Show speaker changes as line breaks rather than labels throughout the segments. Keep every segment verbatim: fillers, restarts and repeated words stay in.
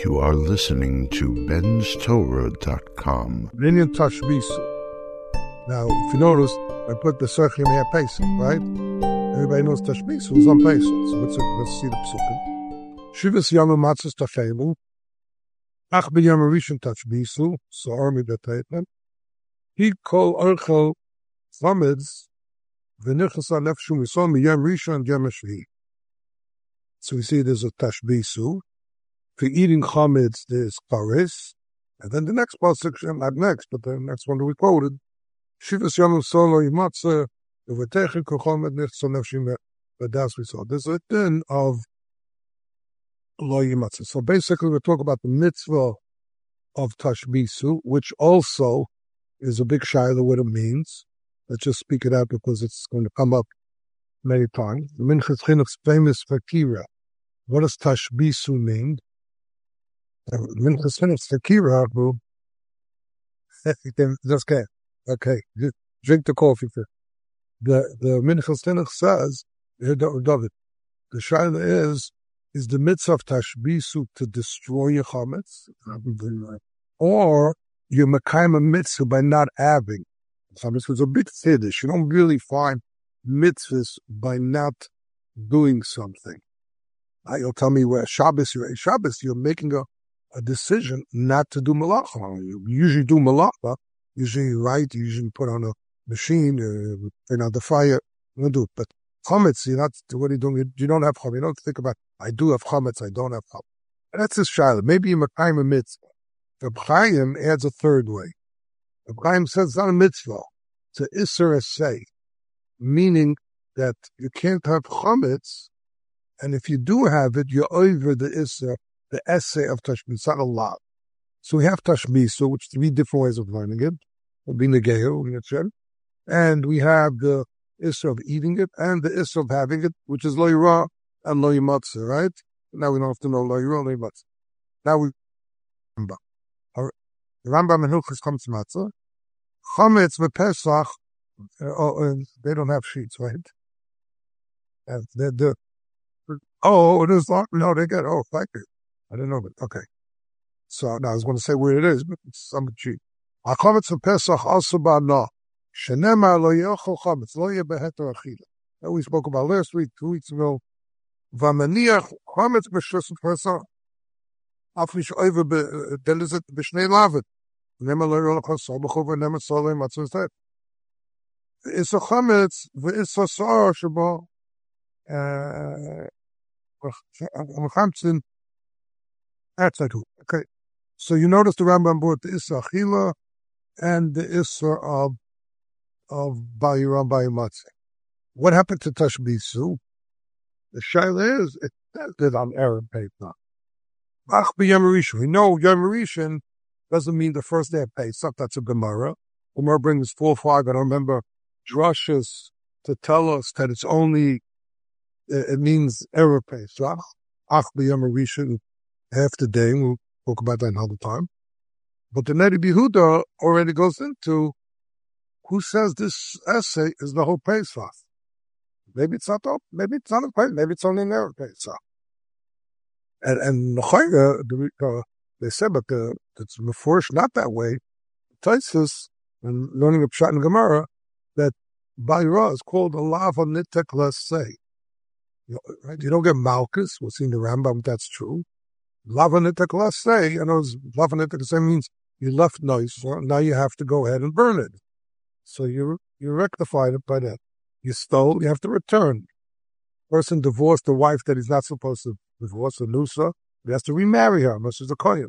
You are listening to bens torah dot com.
Binyan Tashbisu. Now, if you notice, I put the Sechim here Pesach, right? Everybody knows Tashbisu is on Pesach. So let's, let's see the Psukim. Shivas Yama Matzos Tachelu. Ach B'Yam Rishon Tashbisu. So Army B'Teitman. He called Archel Chametz V'Nichas HaNefshu Misom B'Yam Rishon Yam Shvi. So we see there's a Tashbisu. For eating chametz, there's paris, and then the next pasuk, not next, but the next one that we quoted, shivas yom solo yimatzah uvetechik chametz nichso nefshim v'das we saw. There's a din of lo yimatzah. So basically, we talk about the mitzvah of tashbisu, which also is a big shayla what it means. Let's just speak it out because it's going to come up many times. The Minchas Chinuch's famous fakira. What does tashbisu mean? Minchas Chinuch's fakira, boo. Just okay. Okay, drink the coffee first. The the Minchas Chinuch says, David, the shayla is, is the mitzvah of tashbisu to destroy your chametz, or you mekayim a mitzvah by not having. Chametz was a big chiddush. You don't really find mitzvahs by not doing something. Uh, you'll tell me where Shabbos, you're Shabbos, you're making a, a decision not to do malacha. You usually do malacha, usually you write, you usually put on a machine, uh, turn on the fire, you don't do it. But chametz, you're not, what are you doing? You, you don't have chametz. You don't think about, I do have chametz, I don't have chametz. That's his shayla. Maybe you mekayim a mitzvah. Reb Chaim adds a third way. Reb Chaim says it's not a mitzvah, it's an isser essay, meaning that you can't have chametz. And if you do have it, you're over the Isser, the essay of Tashbisu. It's not a lot. So we have Tashbisu, which is three different ways of learning it. Being the Gehu, and we have the Isser of eating it, and the Isser of having it, which is Lo Yira and Lo Yimatzah, right? Now we don't have to know Lo Yira and Lo Yimatzah. Now we, Rambam. The Rambam and Hilchos Chametz Matzah. Chametz v'Pesach, oh, they don't have sheets, right? And they're, they're Oh, it is locked? No, they get, oh, thank you. I didn't know that. Okay. So now I was going to say where it is, but it's some cheap. HaChametz v'Pesach also ba'na. Shenemar lo yochel chametz, lo yeh beheter achila. That we spoke about last week, two weeks ago. V'maniach chametz b'shus v'Pesach. Af mish oiver b'delizet b'shnei lavet. Nemar lo yochel chametz, b'chov v'nemar solei matzah zet. V'isa chametz v'isa sa'ar sheba. Uh, Okay, so you notice the Rambam brought the Issa Achila and the Issa of of Bayiram Bayimatzeh. What happened to Tashbisu? The shayla is it says it on Arab paper. Ach b'Yom Rishon. We know Yom Rishon doesn't mean the first day of Pesach. That's a Gemara. Gemara brings four or five. I don't remember drushes to tell us that it's only. It means Erev Pesach. Ach b'Yom Rishon, half the day. We'll talk about that another time. But the Neri Yehuda already goes into who says this essay is the whole Pesach. Maybe it's not. Maybe it's not a Pesach. Maybe it's only an Erev Pesach. And and uh, they said, but the, it's Meforsh not that way. Taisus, and learning of Pshat and Gemara, that Bayra is called a lava nitek lasei. You, right? You don't get Malchus. We'll see in the Rambam that's true. Lavanitek lasei, you know, lavanitek lasei means you left noise, so now you have to go ahead and burn it. So you you rectified it by that. You stole, you have to return. Person divorced a wife that he's not supposed to divorce, a nusa, he has to remarry her, unless she's a kohen.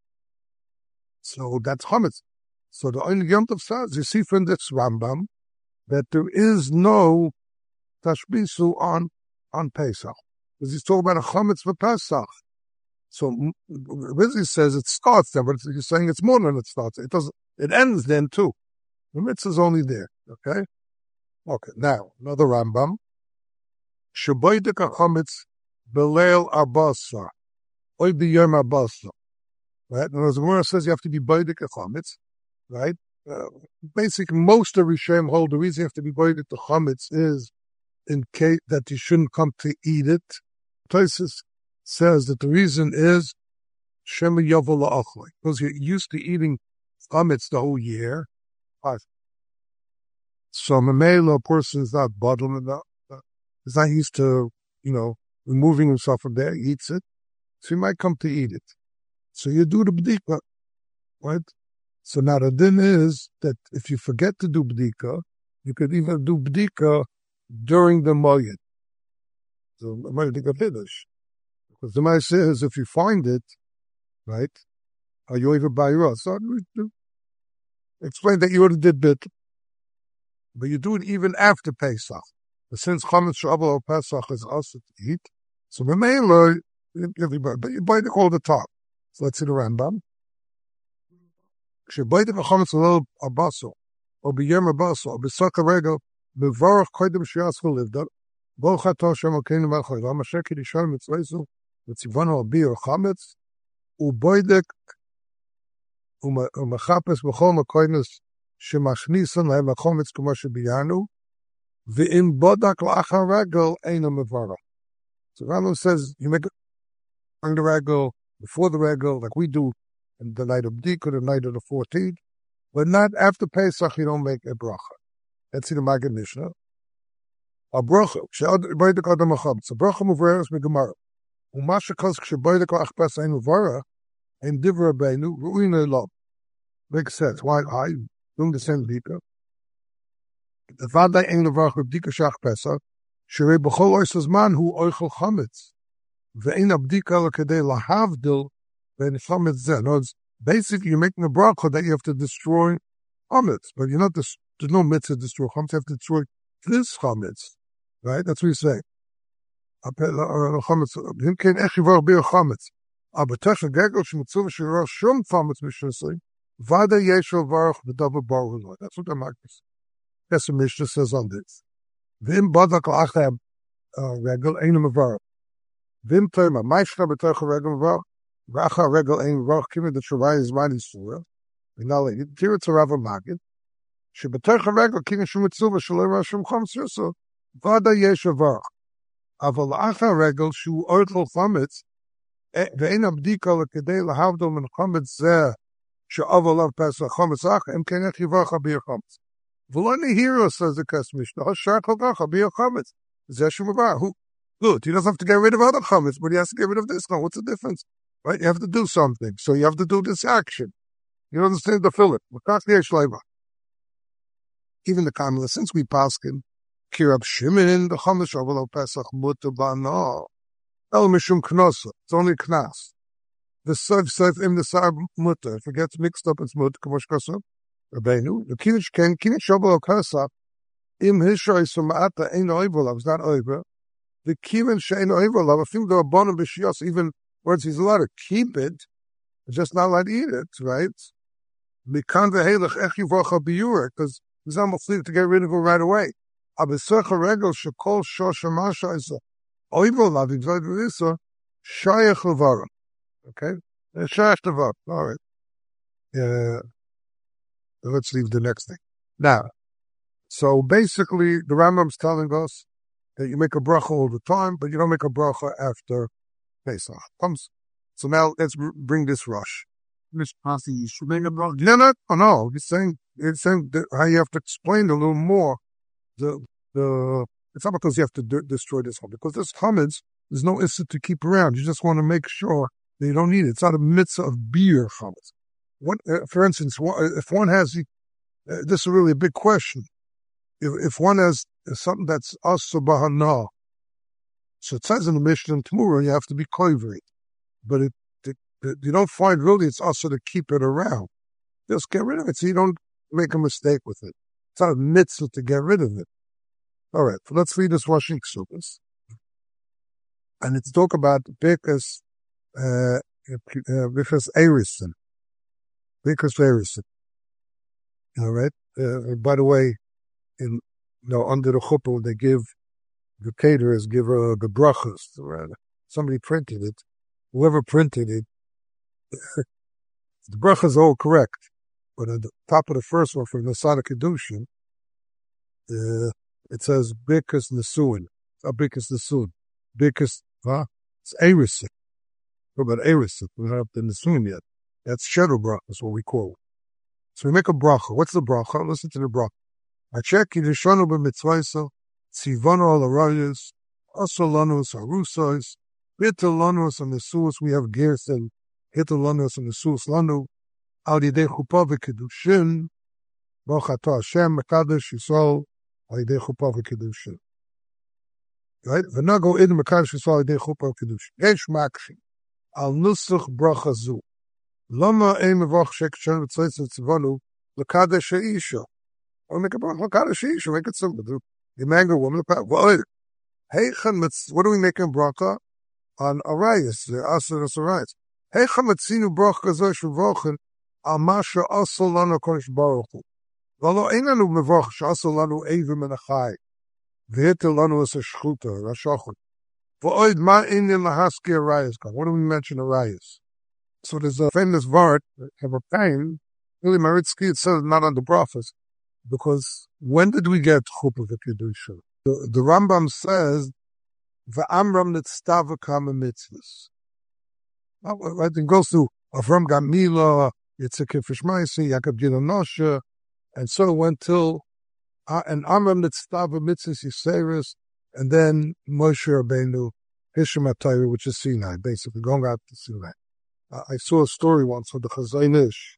So that's chametz. So the only Yom Tov says, you see from this Rambam, that there is no tashbisu on on Pesach, because he's talking about a chametz for Pesach. So Rizzi says it starts there, but he's saying it's more than it starts. It doesn't. It ends then too. The mitzvah is only there. Okay. Okay. Now another Rambam. Shaboydek chametz beleil arbasa, oy b'yom arbasa. Right. And as the Gemara says, you have to be boydek chametz. Right. Uh, basically, most of Rishonim hold the reason you have to be boydek the chametz is in case that you shouldn't come to eat it. Places says that the reason is Shema Yovel La'ochle. Because you're used to eating chametz the whole year. So Mamela, a person is not bottling enough. He's not used to, you know, removing himself from there, he eats it. So he might come to eat it. So you do the bdika, right? So now the din is that if you forget to do bdika, you could even do bdika during the moyed. So moyed finish. Because the Gemara says if you find it, right, are you even by your so explain that you already did bit, but you do it even after Pesach. But since chametz she'aval al Pesach is also to eat, so Mamela, but you bite it all the top. So let's see the Rambam. כשביידק החומץ לא הבסו, או ביום הבסו, או בסוק הרגל, בברך קודם שיעשו לבדל, ברוך אתה שם אלוקינו מלך העולם, אשר קידשנו מצווינו, וציוונו על ביור חמץ, וביידק ומחפש בכל מקומות שמכניסן להם החומץ כמו שביינו, ואם בודק לאחר רגל אינו מברך. So Rambam says, you make it during the regel, before the regel, like we do in the night of Bdika, the night of the fourteenth, but not after Pesach, you don't make a bracha. That's in the Maggid Mishnah. A bracha, she'boidek adam achabitz, a bracha muvaras megemara. Umasha kos she'boidek la'achbas ein muvara, ein divra beinu, ru'in lo. Makes sense. Why? I doing the same Bdika. The vaday ein levarach Bdika shach Pesach, she'rei b'chol oisas man hu oichel chametz. Ve'ein abdika l'kedei lahavdil ben chametz zeh. No, it's basically you're making a bracha that you have to destroy chametz, but you're not, there's no mitzvah to destroy chametz, you have to destroy this chametz, right? That's what you say. Chametz, him kein ech yivar bir chametz. Aber tech ha'gegel sh'mitzuv sh'yirah shum chametz mishnasei, vada yeshel varach v'davar baruch Lord. That's what the Maggid says. That's what Mishnah says on this. V'im badak l'achab regel einem varach. Vim Tema, Maishna B'Tocha Regel V'Rach, Racha Regel Ein V'Rach, Kivin the Shavai is Mani Surah, V'Nali, Tira Tzarava Magid, Sheb'Tocha Regel, Kivin Shumitzuva, Shalei Rashim Chom Sirso, Vada Yesha V'Rach. Aval Acha Regel, Shu Ortel Chametz, V'Ein Abdika L'Kedei L'Havdol Min Chametz Zeh, She'aval Av Pesach Chametz Ach, Em Kenech Yivach Abir Chametz. V'Lani Hero, says the Kes Mishnah, Shach L'Gach Abir Chametz, Zeh Shumavar, who Good. He doesn't have to get rid of other chametz, but he has to get rid of this one. What's the difference? Right? You have to do something. So you have to do this action. You understand the fillet. Even the Kamala, since we pass him, Kirab Shimon, the chametz Shavuot Pesach mutter ba'no. El mishum knosa. It's only knas. The seif seif im the sar mutter. If it gets mixed up, it's mutter. Kamosh kasab. Rabbeinu. The kiddush ken kiddush Shavuot Pesach im hishoy sumata ein oivolav. It's not over. The kivin she'en oivolav, I think the rabbanim b'shiyos, even words he's allowed to keep it, just not allowed to eat it, right? Mikan ve'helech ech yivocha biyurek, because he's not free to get rid of it right away. Abesecha regel shekol shosha masha is oivolav, exactly this, shayach levarim. Okay? Shayach levarim. All right. Yeah. Let's leave the next thing. Now, so basically, the Rambam's telling us that you make a bracha all the time, but you don't make a bracha after Pesach. Comes. So now let's bring this rush.
Miss Pasi, you should make a bracha.
No, no, oh, no. He's saying, it's saying that how you have to explain a little more. The the it's not because you have to de- destroy this one, because this chametz, there's no issue to keep around. You just want to make sure that you don't need it. It's not a mitzvah of beer chametz. What, uh, for instance, if one has, uh, this is really a big question. If if one has something that's asa bahana, so it says in the Mishnah tomorrow you have to be koivri, but it, it, it you don't find really it's asa to keep it around. Just get rid of it so you don't make a mistake with it. It's not a mitzvah to get rid of it. All right, so let's read this washing ksukas, and it's talk about bikas, uh, bikas erison, bikas erison. All right. Uh, by the way. In, you know, under the chuppah, they give, the caterers give uh, the brachas. Somebody printed it. Whoever printed it, the brachas are all correct. But at the top of the first one from the Sada Kedushin, uh, it says, Bikas Nesuin. It's not Bikas Nesuin. Bikas, huh? It's Erison. But Eris, we're not up to Nisuim yet. That's shadow bracha, that's what we call it. So we make a bracha. What's the bracha? Listen to the bracha. Achek yidishanu b'mitzvayso, tzivano al arayos, asolanos arusos, hitalanos and nesuos, we have gears and hitalanos and nesuos lanu, al yidei chuppah v'kedushin, baruch atah Hashem, mekadosh Yisrael, al yidei chuppah v'kedushin. Right? V'nago idem mekadosh Yisrael al yidei chuppah v'kedushin. Yesh makshi, al nusach bracha zu. Lama ein mevarach shekshon v'tzayis v'tzivanu, l'kadosh ha'isha. Or make a bracha, l'kadosh ha'isha, make it simple. The mango woman, what do we make in bracha? On arayos, the asaras arayos. Heicha metzinu bracha kazoi shuvrochen, al masha asol lanu kodesh baruch hu. V'alo ein lanu mevarach sh'asol lanu evim and achai. V'hitel lanu es ha'shchuta, rashachon. V'oid ma inyan lahaski arayos. What do we mention arayos? So there's a famous vart, have a pain, really Maritzky, it says not on the brachas, because when did we get chuppah v'kedusha? The, the Rambam says, v'amram nitztava kama mitzvahs. I think goes to Avram Gamila, Yitzhak Fishmaisi, Yaakov Gila Nosha, and so it went till, uh, and Amram nitztava mitzvahs Yiseris, and then Moshe Rabbeinu, Hisham HaTorah, which is Sinai, basically going out to Sinai. Uh, I saw a story once of the Chazon Ish,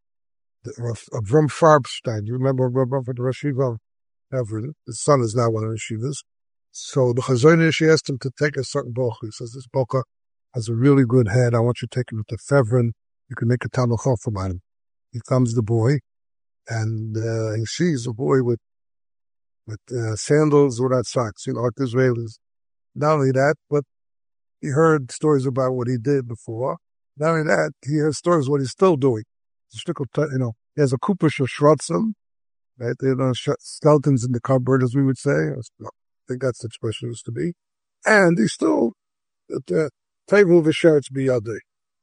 of Avram Farbstein. You remember Avram for the Rosh Yeshiva? Ever. His son is now one of the Yeshivas. So the Chazon Ish asked him to take a certain bocha. He says, this bocha has a really good head. I want you to take it with the fevrin. You can make a Talmud Chacham on him. He comes the boy, and uh, he sees a boy with with uh, sandals without socks, you know, like the Israelis. Not only that, but he heard stories about what he did before. Not only that, he hears stories of what he's still doing. You know, he has a kupash of shrotzim, right? They have skeletons in the cupboard, as we would say. I think that's the expression it used to be. And he's still at the table of his shirts biyadei.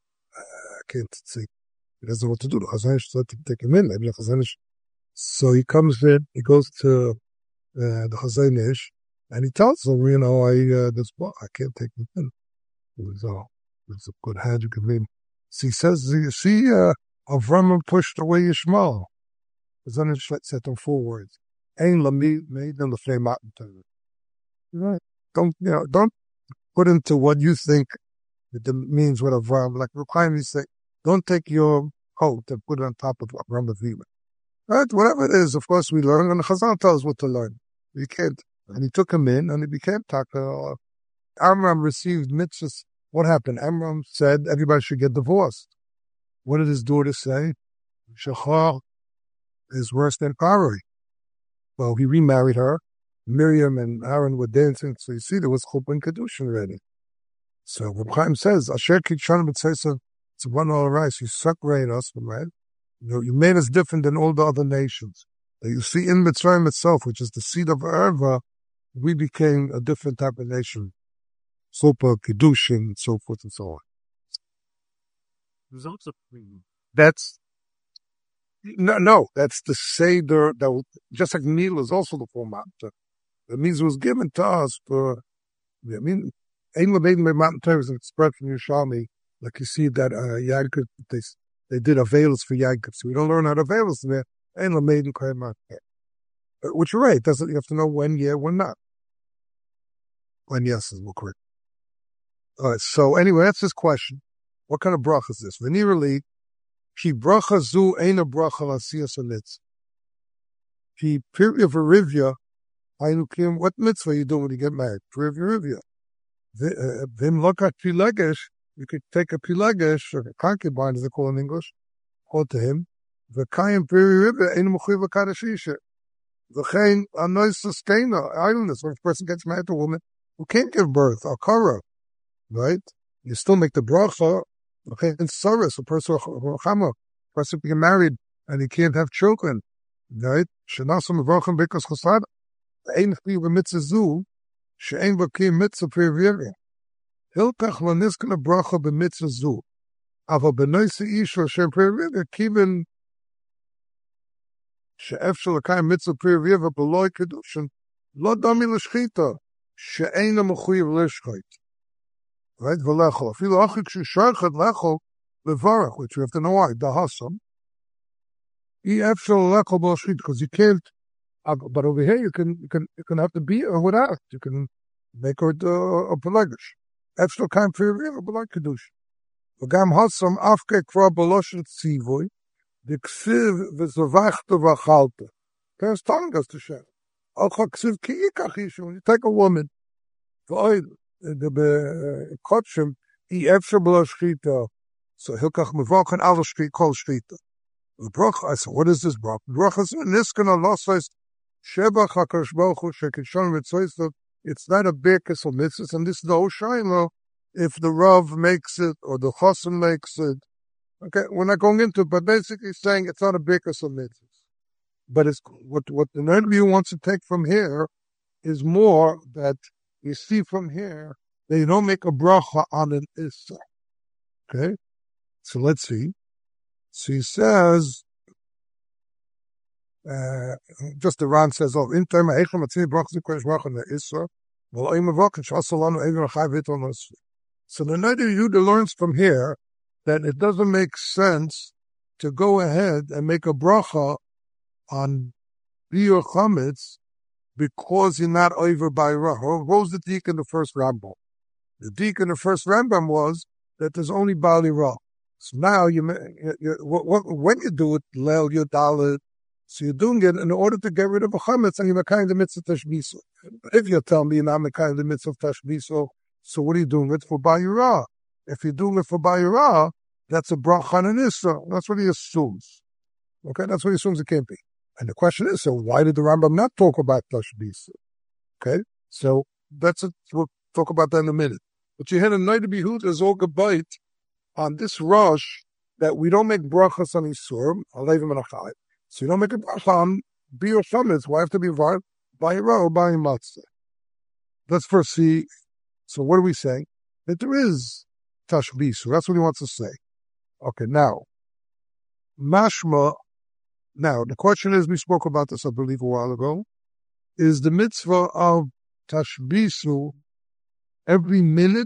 I can't see. He doesn't know what to do. The Chazon Ish said to take him in. Maybe the Chazon Ish. So he comes in, he goes to uh, the Chazon Ish, and he tells him, you know, I, uh, this book, I can't take him in. It was, oh, it's a good hand you can leave. So he says, you see, uh, Avram pushed away Yishmael. Chazon Ish said them four words. Ein lami made them the flame out. Right. Don't, you know, don't put into what you think it means what Avram, like require me say, don't take your coat and put it on top of Avram Avinu. Right? Whatever it is, of course, we learn, and the Chazal tells us what to learn. We can't. And he took him in, and he became Taka. Amram received mitzvahs. What happened? Amram said everybody should get divorced. What did his daughter say? Shachar is worse than Paroi. Well, he remarried her. Miriam and Aaron were dancing, so you see there was chuppah and kedushin already. So Reb Chaim says, Asher kitshanu b'tzeisa tzivanu al arayos, you separate us from that. You know, you made us different than all the other nations. That you see in Mitzrayim itself, which is the seed of Erva, we became a different type of nation. Chuppah, kedushin, and so forth and so on.
There's also
That's no, no. That's the seder that just like meal is also the format. That means it was given to us for. I mean, Ein Lamedim by Mountain Torah is an expression from Yerushalmi, like you see that uh, Yankov, they they did avails for Yankov, so we don't learn how to avails there. Ein Lamedim by Mountain Torah. Which you're right. Doesn't you have to know when yeah, when not. When yes is more correct. All right. So anyway, that's his question. What kind of bracha is this? Venirali, ki bracha zu eina bracha l'asiyas hamitzvah. Ki pirya v'rivya, haynukim, what mitzvah you do when you get married? Pirya v'rivya. Vim lokat pilegesh, you could take a pilegesh, or a concubine as they call in English, hold to him. V'kayim pirya v'rivya, eina mechuyev v'kadashisha. V'chein anois sustainer, idleness, when a person gets married to a woman who can't give birth, or kara, right? You still make the bracha. Okay, in Saras, a person, a person being married and he can't have children, right? Shenasam v'rochem b'kas chasad. Ein chli v'mitzah zu, she'ein v'kim mitzah pirviri. Hilkach l'niskan bracha b'mitzah zu. Ava b'noisi isha shem pirviri, kivin she'efshel l'kayim mitzah pirviri b'loi kedushin, lo dami l'shchita, she'ein ha'mechuyev l'shchit. right? V'lechol. Afilu achik shesharchet lechol levarach, which you have to know why. Dahasam. He efshel lechol b'ashchit, because you can't. Uh, but over here, you can you can you can have to be or without. You can make her uh, a pelagish. Efshel kaim firivir b'lai kedusha. V'gam hasam afke kvar b'loshet tzivoy. The ksiv v'zavachta v'achalta. Parents telling us to share. Al ksiv ki yikach yishu. When you take a woman, v'oid the kotshim he efshel b'lashchita. So hilkach mevach and al shchita kol shchita. The bracha. I said, what is this bracha? The bracha is niskan Allah says. Sheba Chakash Baruch Hu Shekishon Ritzoystav. It's not a birkus or mitzvah, and this is the Oshailo. If the Rav makes it or the Chassan makes it, okay, we're not going into it, but basically saying it's not a birkus or mitzvah. But it's what what the Nederview wants to take from here is more that you see from here they don't make a bracha on an issa. Okay, so let's see. So he says. Uh, just the Ran says, "Oh, in time I come to brachas kodesh brach on the Isra, well I'm a vok and shasalanu ever chayvit on us." So the Neder Yehuda learns from here that it doesn't make sense to go ahead and make a bracha on biur chametz because you're not over by rah. What was the dik in the first Rambam? The dik in the first Rambam was that there's only bali rah. So now you, you, you what, what, when you do it, leil yodalit. So you're doing it in order to get rid of a chametz, and you're kind of mitzvah tashbiso. If you tell me you're not kind of mitzvah tashbiso, so what are you doing it for bayirah? If you're doing it for bayirah, that's a bracha on an issa. That's what he assumes. Okay, that's what he assumes it can't be. And the question is, so why did the Rambam not talk about tashbiso? Okay, so that's it. We'll talk about that in a minute. But you had a night to be who there's all gebait on this rush that we don't make brachas on isurim. I'll leave him in a chayv. So you don't make a bracha on biur chametz. Why have to be var by or by matzah? Let's first see. So what are we saying? That there is tashbisu. That's what he wants to say. Okay, now mashma. Now the question is, we spoke about this, I believe, a while ago. Is the mitzvah of tashbisu every minute,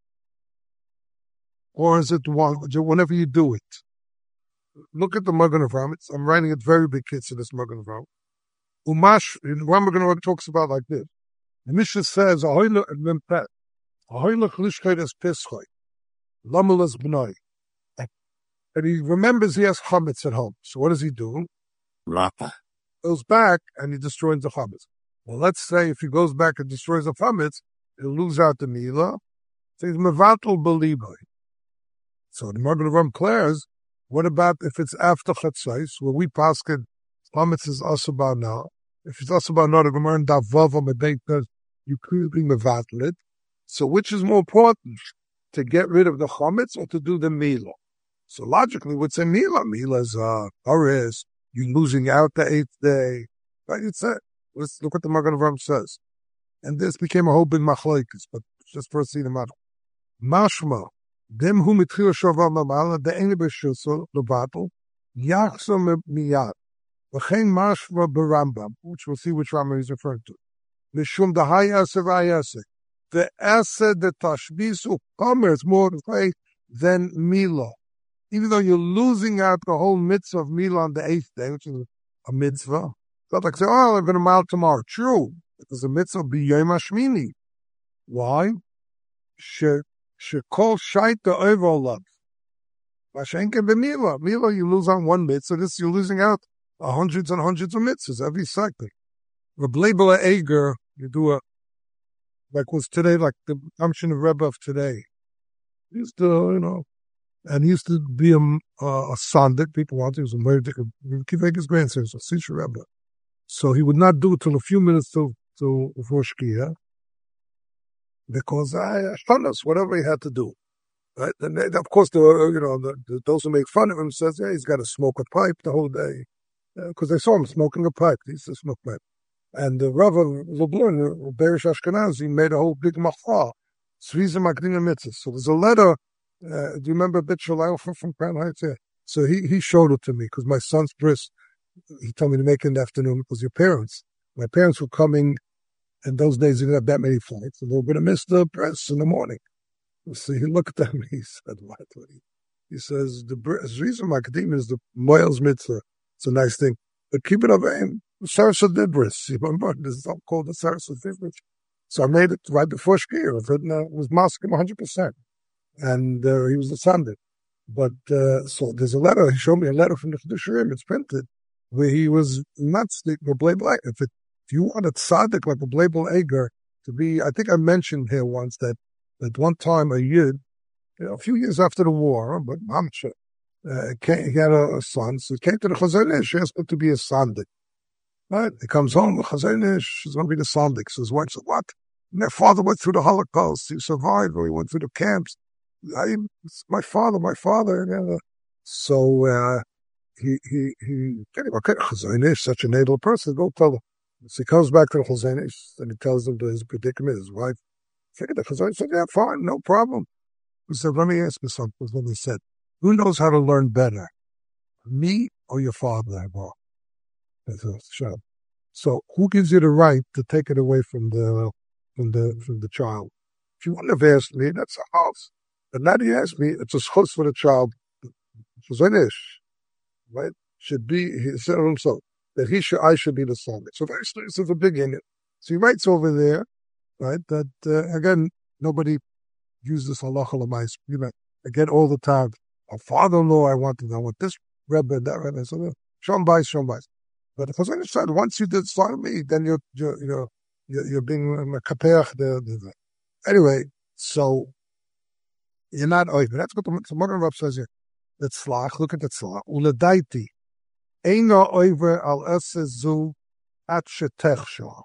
or is it one whenever you do it? Look at the Magen Avraham. I'm writing it very big kids in this Magen Avraham. Umash, in one Magen Avraham talks about like this. The Mishnah says, "Ahoyle lempet, ahoyle chlishkeit es pischoi, lamelas b'noi." And he remembers he has chametz at home. So what does he do?
Lapa.
Goes back and he destroys the chametz. Well, let's say if he goes back and destroys the chametz, he'll lose out the milah. So he's mevatel b'liboi. So the Magen Avraham declares, what about if it's after Chatzais, where we paskin chametz is asaba now? If it's asaba now, the Gemara in Davav on the date says you could be mevatel it. So which is more important, to get rid of the chametz or to do the milah? So logically, what's a milah? Milah is uh, haris. You're losing out the eighth day, right? It's it. Let's look what the Magen Avraham says, and this became a whole big machlokes. But just first see the matter. Mashma. Dem hu mitchil shavar mamala the ene b'shusel levatel yachsom miyad v'chein mashma b'Rambam, which we'll see which Rambam he's referring to. Mishum dahaya sevayasek the ased the tashbisu kamer is more faith than milah. Even though you're losing out the whole mitzvah of milah on the eighth day, which is a mitzvah, it's not like say, oh, I'm going to mile tomorrow. True, because the mitzvah be yom hashmini. Why? She Shekol shaita overlap. Vashenke b'milah. Milah, you lose on one mitzvah. This you're losing out hundreds and hundreds of mitzvahs every second. Rebleibele Eger, you do a like was today, like the Amshin of Rebbe of today. He used to, you know, and he used to be a, uh, a sandik. People wanted, he was a murder. Kivek's grandson was a Sisha Rebbe. So he would not do it till a few minutes till, till before Shkia. Because I fun us whatever he had to do, right? And they, of course, the you know the, the, those who make fun of him says, yeah, he's got to smoke a pipe the whole day, because uh, they saw him smoking a pipe. He used to smoke pipe, and the Rav of Lublin, Berish Ashkenazi, made a whole big machzah, Tzvizim Akdina Mitzvah. So there's a letter. Uh, do you remember Bit Shalai from from Crown Heights? Yeah. So he he showed it to me because my son's bris. He told me to make it in the afternoon because your parents, my parents were coming. In those days, they didn't have that many flights, and they were going to miss the press in the morning. So he looked at me, he said, what? He says, the reason Makadim is the Moyles Mitzvah. It's a nice thing. But keep it up, Sarasa Dibris. You remember, this is called the Sarasa Dibris. So I made it right before Shkir. I've written, uh, it was Moscow one hundred percent. And uh, he was the Sunday. But, uh, so there's a letter, he showed me a letter from the Chiddushim, it's printed, where he was not speaking of Blabel Eger. If, it, if you want a tzaddik like a Blabel Eger to be, I think I mentioned here once that at one time a Yid, you know, a few years after the war, but I'm sure, uh, came, he had a, a son, so he came to the Chazon Ish, he asked him to be a Sandik. Right? He comes home, the Chazon Ish is going to be the Sandik. So his wife said, what? And their father went through the Holocaust, he survived, or he went through the camps. I, my father, my father. You know. So uh, he, he, he, okay, Chazon Ish, such an able person, go tell him. So he comes back to the Chazon Ish, and he tells him his predicament, his wife. The Chazon Ish said, yeah, fine, no problem. He said, let me ask you something. When he said, who knows how to learn better, me or your father? So who gives you the right to take it away from the from the from the child? If you wouldn't have asked me, that's a house. But now you ask me, it's a house for the child. Right? Should be, he said also, that he should, I should be the son. So very it's a big in it. So he writes over there, right, that uh, again, nobody uses halacha l'mais. You know, I get all the time, a father-in-law, I want to know what this Rebbe, that Rebbe. So, shom bais, shom bais. But because I understand, once you did start me, then you're, you're, you know, you're, you're being a kapeach. Anyway, so you're not over. That's what the Magen Rav says here. The tzlach, look at the tzlach. Uledaiti, eino over al esezu at shetechsho.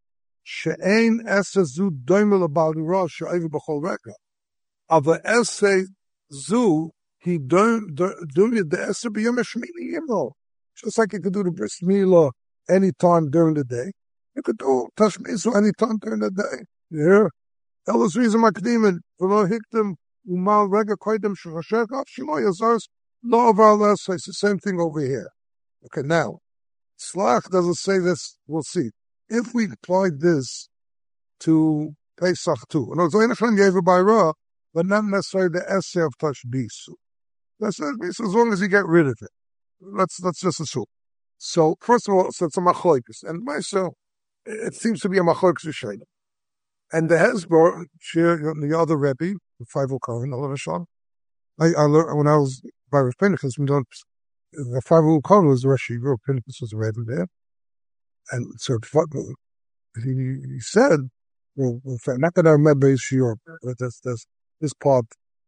She'ein esezu doimel abal rosh she'over b'chol reka. Aber esse zu, he doing the esse b'yom hashmini yimlo. Just like you could do the bris milah any time during the day, you could do tashmisu any time during the day. Yeah. Elas reason makdimin v'lo hiktem umal rega koidem shechashech af shelo yazars lo aval esse. It's the same thing over here. Okay, now Slach doesn't say this. We'll see. If we applied this to Pesach too, and it's only by Ra, but not necessarily the essay of Tashbisu. That's as long as you get rid of it. Let's let's just assume. So first of all, so it's a machlokes, and myself, it seems to be a machlokes Yishayim. And the Hezbollah, the other Rebbe, the five Kohen, all of a sudden, I, I learned when I was by Rav Pinchas, we don't. The five Kohen was the Rosh Yeshiva, Pinchas was the Rebbe there, and so he, he said, well, not that I remember his shiur, but that's that's this part.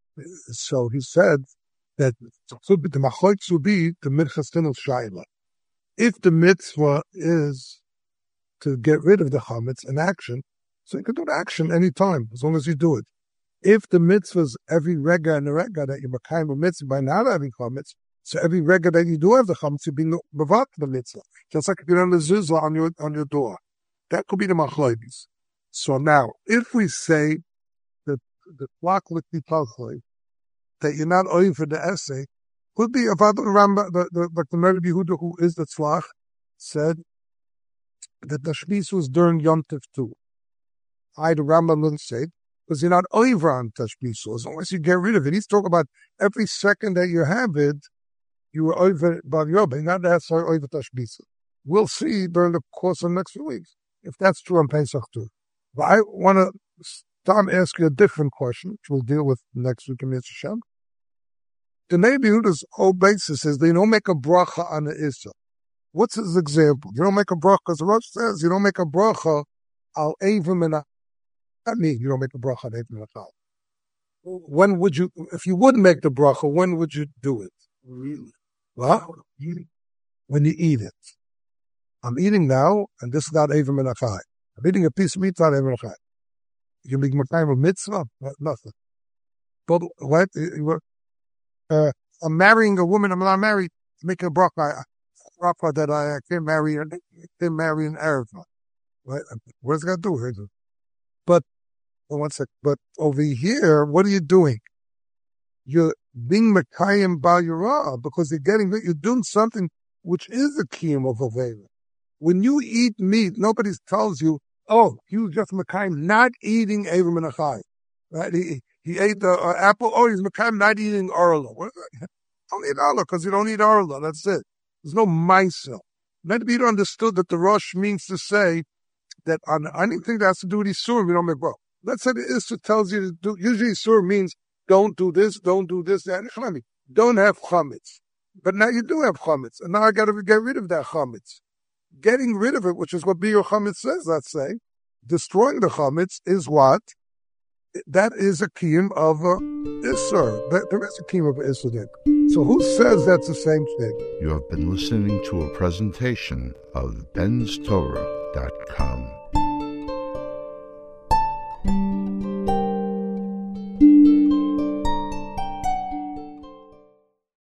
So he said that the machlokes would be the minchas tinul shayla. If the mitzvah is to get rid of the chametz in action, so you can do the action anytime, as long as you do it. If the mitzvah is every rega and a rega that you're makayim a mitzvah by not having chametz, so every rega that you do have the chametz, you're being mevat the mitzvah. Just like if you're on the zuzah on your, on your door. That could be the machlokes. So now, if we say that the block likli talchloi, that you're not owing for the essay, could be about the Rambam, the, the, like the Merib Yehuda, who is the tzlach, said that the shlis was during Yom Tov too. I, the Rambam, didn't say it, because you're not over on tashbisu, as long as you get rid of it. He's talking about every second that you have it, you were over by Yoba, not necessarily over tashbisu. We'll see during the course of the next few weeks if that's true on Pesach too. But I want to start ask you a different question, which we'll deal with next week in Mitzvah Shem. The Neiv Yehuda's whole basis is they don't make a bracha on the Issa. What's his example? You don't make a bracha, as the Rosh says, you don't make a bracha al Avim and not me, you don't make a bracha on Avim and Achal. When would you, if you wouldn't make the bracha, when would you do it? Really? What? When you eat it. I'm eating now, and this is not Avim and Achai. I'm eating a piece of meat, not Avim and Achai. You make a mitzvah? Nothing. But what? Uh, I'm marrying a woman, I'm not married, making a bracha, bracha that I can't marry her, can't marry an Arab. Right? What does that do? But, well, one sec, but over here, what are you doing? You're being Mekayim Bal Yirah, because you're getting, you're doing something which is a kiyum of Avera. When you eat meat, nobody tells you, oh, you just Mekayim, not eating Avim and Achai. Right? He ate the uh, apple. Oh, he's Mekayim not eating Arla. What is that? Don't eat Arla because you don't eat Arla. That's it. There's no Maisel. Let it be understood that the Rosh means to say that on anything that has to do with Isurim, we don't make well. Let's say the Issur tells you to do, usually Issur means don't do this, don't do this, that. Don't have chametz. But now you do have chametz, and now I got to get rid of that chametz. Getting rid of it, which is what Biur Chametz says, let's say, destroying the chametz is what? That is a kiyum of a Issur. There is a kiyum of a Issur there. So who says that's the same thing?
You have been listening to a presentation of bens torah dot com.